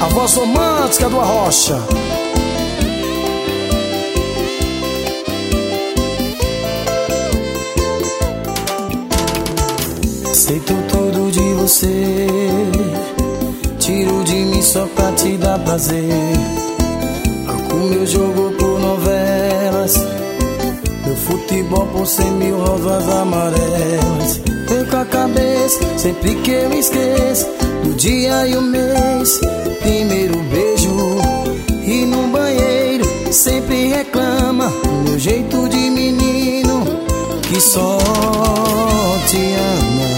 A voz romântica do Arrocha. Aceito tudo de você, tiro de mim só pra te dar prazer. Troco meu jogo por novelas, meu futebol por 100.000 rosas amarelas. Perco a cabeça sempre que eu esqueço do dia e o mês, primeiro beijo. E no banheiro sempre reclama do meu jeito de menino que só te ama.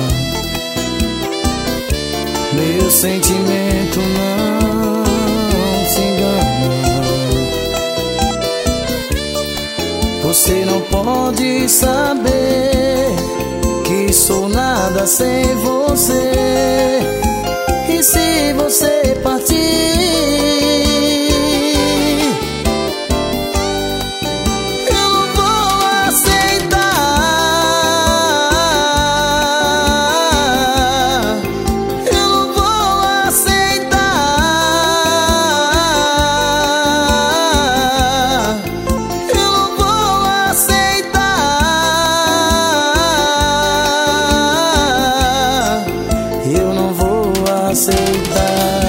Meu sentimento não se engana. Você não pode saber que sou nada sem você. E se você partir, eu não vou aceitar. Eu não vou aceitar. Eu não vou aceitar. Eu não vou aceitar.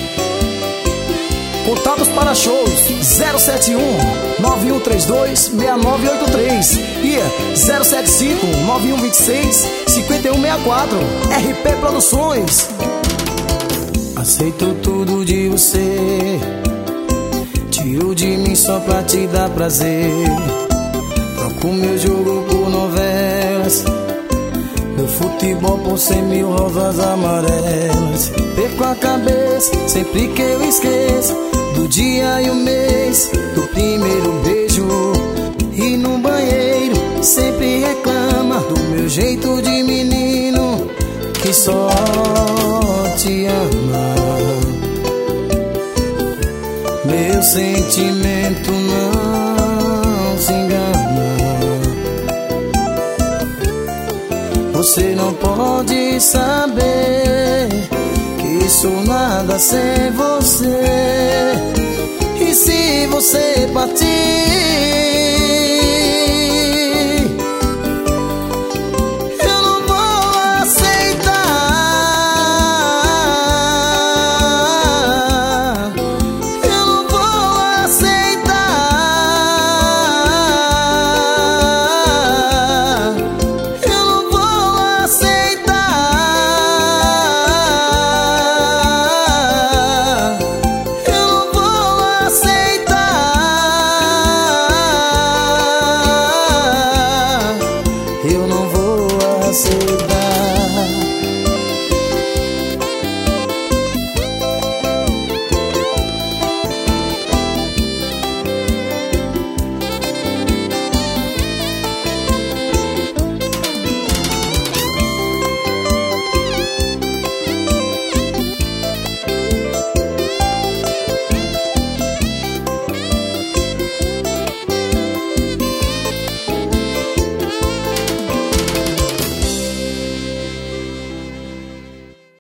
Contatos para shows 071 9132 6983 e 075 9126 5164. RP Produções. Aceito tudo de você, tiro de mim só pra te dar prazer. Troco meu jogo por novelas, meu futebol por 100.000 rosas amarelas. Perco a cabeça sempre que eu esqueço do dia e o mês, do primeiro beijo. E no banheiro sempre reclama do meu jeito de menino que só te ama. Meu sentimento não se engana. Você não pode saber que sou nada sem você. E se você partir,